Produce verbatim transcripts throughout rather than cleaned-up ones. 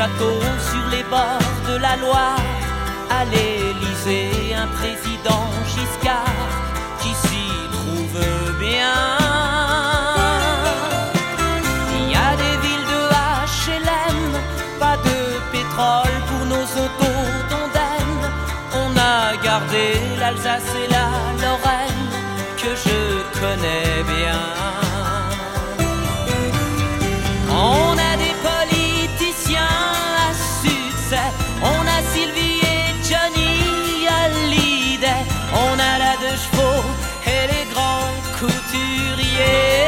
château sur les bords de la Loire. À l'Élysée, un président Giscard qui s'y trouve bien. Il y a des villes de H L M, pas de pétrole pour nos autos d'Ondaine. On a gardé l'Alsace et la Lorraine que je connais bien. On a des politiciens à succès, on a Sylvie et Johnny Hallyday, on a la deux chevaux et les grands couturiers.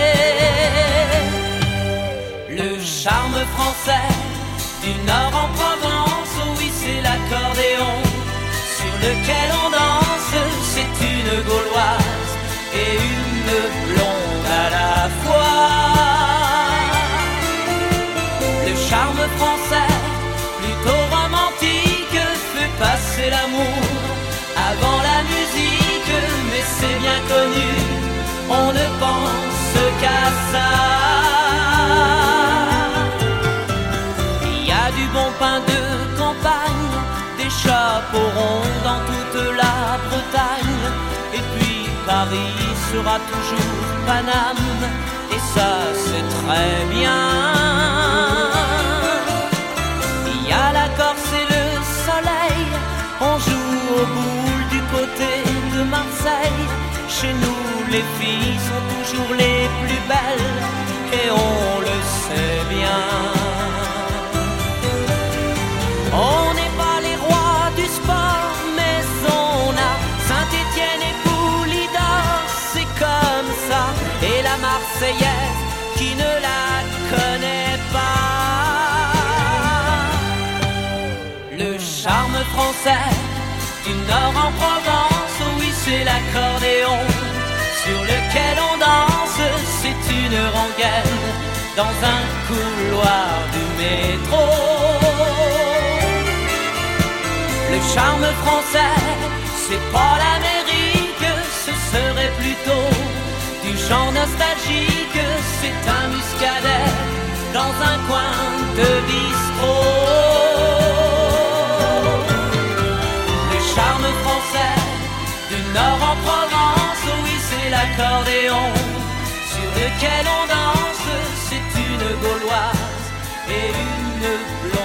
Le charme français du Nord en Provence, oui c'est l'accordéon sur lequel on danse, c'est une Gauloise et une blonde à la fois. Le charme français, plutôt romantique, fait passer l'amour avant la musique, mais c'est bien connu, on ne pense qu'à ça. Il y a du bon pain de campagne, des chapeaux ronds dans toute la Bretagne, et puis Paris sera toujours Paname, et ça c'est très bien. Il y a la Corse et le soleil, on joue aux boules du côté de Marseille. Chez nous les filles sont toujours les plus belles, et on le sait bien. On n'est pas les rois du sport, mais on a Saint-Étienne et Poulidor, c'est comme ça. Et la Marseillaise, qui ne la connaît pas? Le charme français du Nord en Provence, oui c'est l'accordéon sur lequel on danse, c'est une rengaine dans un couloir du métro. Le charme français, c'est pas l'Amérique, ce serait plutôt du chant nostalgique, c'est un muscadet dans un coin de bistrot. Le charme français du Nord en Provence, oui c'est l'accordéon sur lequel on danse, c'est une Gauloise et une blonde.